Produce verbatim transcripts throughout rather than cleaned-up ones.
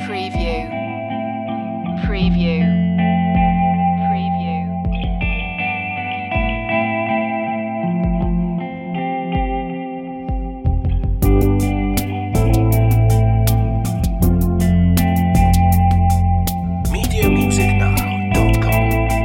Preview. Preview. Preview. media music now dot com.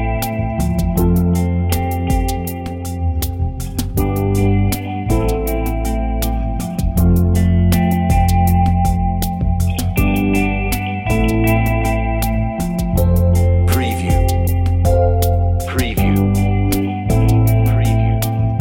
Preview. Preview. Preview.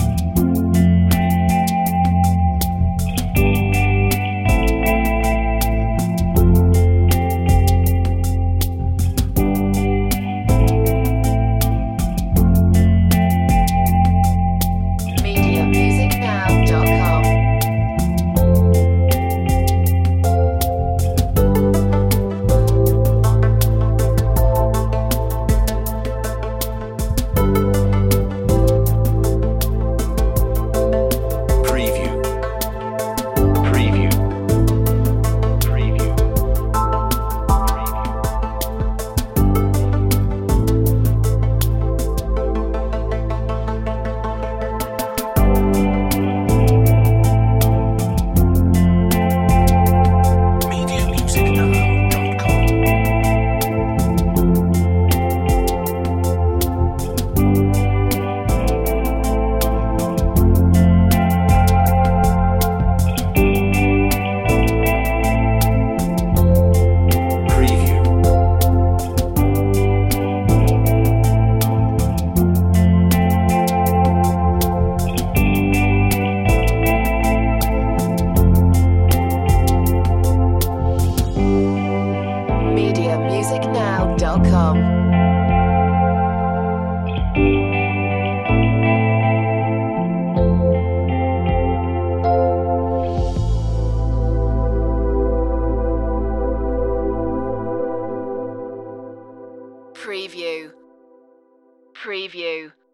media music now dot com. Preview. Preview. Preview. media music now dot com. Preview. media music now dot com. Preview. Preview.